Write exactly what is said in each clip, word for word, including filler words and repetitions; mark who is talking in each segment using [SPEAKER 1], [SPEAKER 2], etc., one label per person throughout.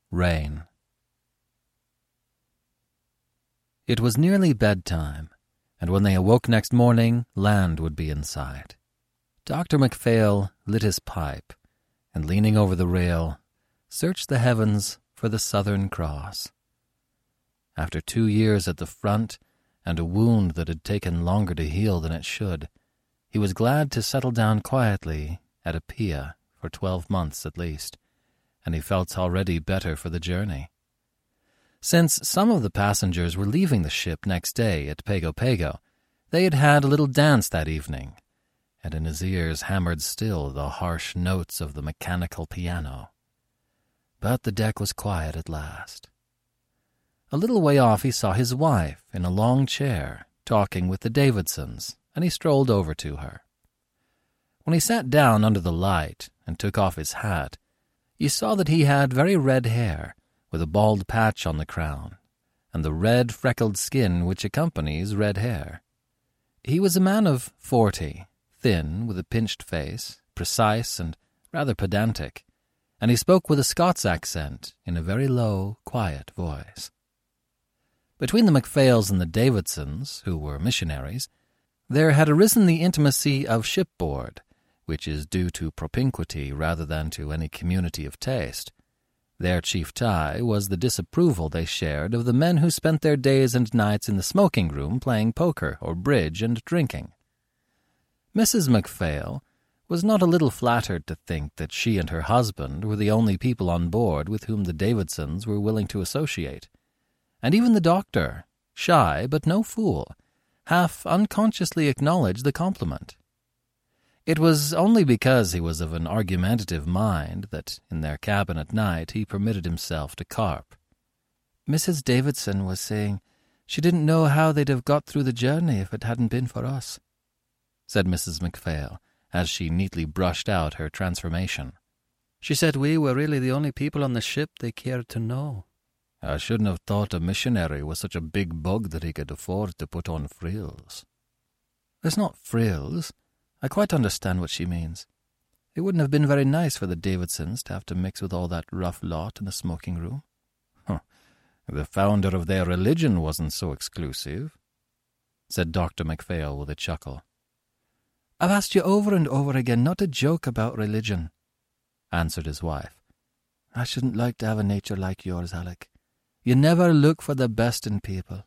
[SPEAKER 1] Rain. It was nearly bedtime, and when they awoke next morning, land would be in sight. Doctor MacPhail lit his pipe, and leaning over the rail, searched the heavens for the Southern Cross. After two years at the front, and a wound that had taken longer to heal than it should, he was glad to settle down quietly at Apia for twelve months at least, and he felt already better for the journey. Since some of the passengers were leaving the ship next day at Pago Pago, they had had a little dance that evening, and in his ears hammered still the harsh notes of the mechanical piano. But the deck was quiet at last. A little way off he saw his wife in a long chair, talking with the Davidsons, and he strolled over to her. When he sat down under the light and took off his hat, you saw that he had very red hair, with a bald patch on the crown, and the red freckled skin which accompanies red hair. He was a man of forty, thin, with a pinched face, precise and rather pedantic, and he spoke with a Scots accent in a very low, quiet voice. Between the MacPhails and the Davidsons, who were missionaries, there had arisen the intimacy of shipboard, which is due to propinquity rather than to any community of taste. Their chief tie was the disapproval they shared of the men who spent their days and nights in the smoking-room playing poker or bridge and drinking. Missus MacPhail was not a little flattered to think that she and her husband were the only people on board with whom the Davidsons were willing to associate, and even the doctor, shy but no fool, half unconsciously acknowledged the compliment. It was only because he was of an argumentative mind that, in their cabin at night, he permitted himself to carp. Missus Davidson was saying she didn't know how they'd have got through the journey if it hadn't been for us, said Missus MacPhail, as she neatly brushed out her transformation. She said we were really the only people on the ship they cared to know. I shouldn't have thought a missionary was such a big bug that he could afford to put on frills. There's not frills. I quite understand what she means. It wouldn't have been very nice for the Davidsons to have to mix with all that rough lot in the smoking-room. Huh. The founder of their religion wasn't so exclusive, said Doctor MacPhail with a chuckle. I've asked you over and over again not to joke about religion, answered his wife. I shouldn't like to have a nature like yours, Alec. You never look for the best in people.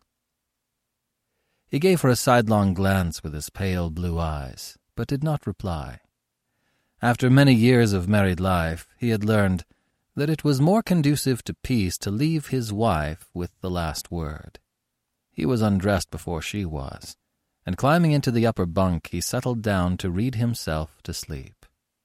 [SPEAKER 1] He gave her a sidelong glance with his pale blue eyes, but did not reply. After many years of married life, he had learned that it was more conducive to peace to leave his wife with the last word. He was undressed before she was, and climbing into the upper bunk, he settled down to read himself to sleep.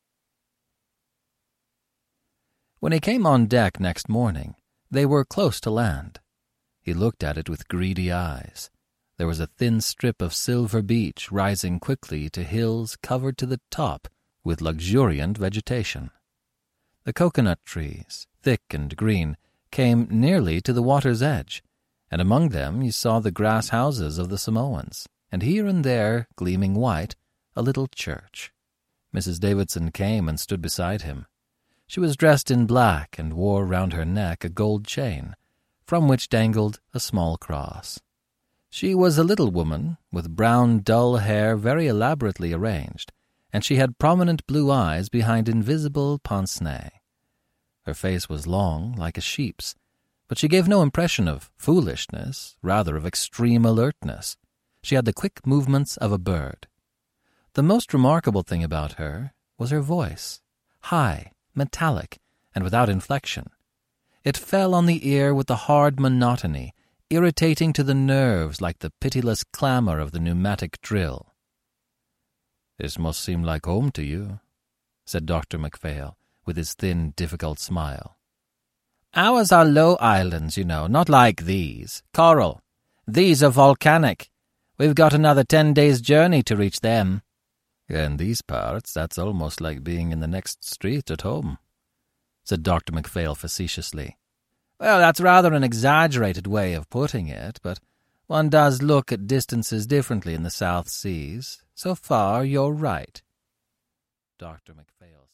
[SPEAKER 1] When he came on deck next morning, they were close to land. He looked at it with greedy eyes. There was a thin strip of silver beach rising quickly to hills covered to the top with luxuriant vegetation. The coconut trees, thick and green, came nearly to the water's edge, and among them you saw the grass houses of the Samoans, and here and there, gleaming white, a little church. Missus Davidson came and stood beside him. She was dressed in black and wore round her neck a gold chain, from which dangled a small cross. She was a little woman, with brown, dull hair very elaborately arranged, and she had prominent blue eyes behind invisible pince-nez. Her face was long, like a sheep's, but she gave no impression of foolishness, rather of extreme alertness. She had the quick movements of a bird. The most remarkable thing about her was her voice, high, metallic, and without inflection. It fell on the ear with the hard monotony, irritating to the nerves like the pitiless clamor of the pneumatic drill. "This must seem like home to you," said Doctor MacPhail, with his thin, difficult smile. "Ours are low islands, you know, not like these. Coral. These are volcanic. We've got another ten days' journey to reach them." "In these parts, that's almost like being in the next street at home," said Doctor MacPhail facetiously. "Well, that's rather an exaggerated way of putting it, but one does look at distances differently in the South Seas. So far, you're right." Doctor MacPhail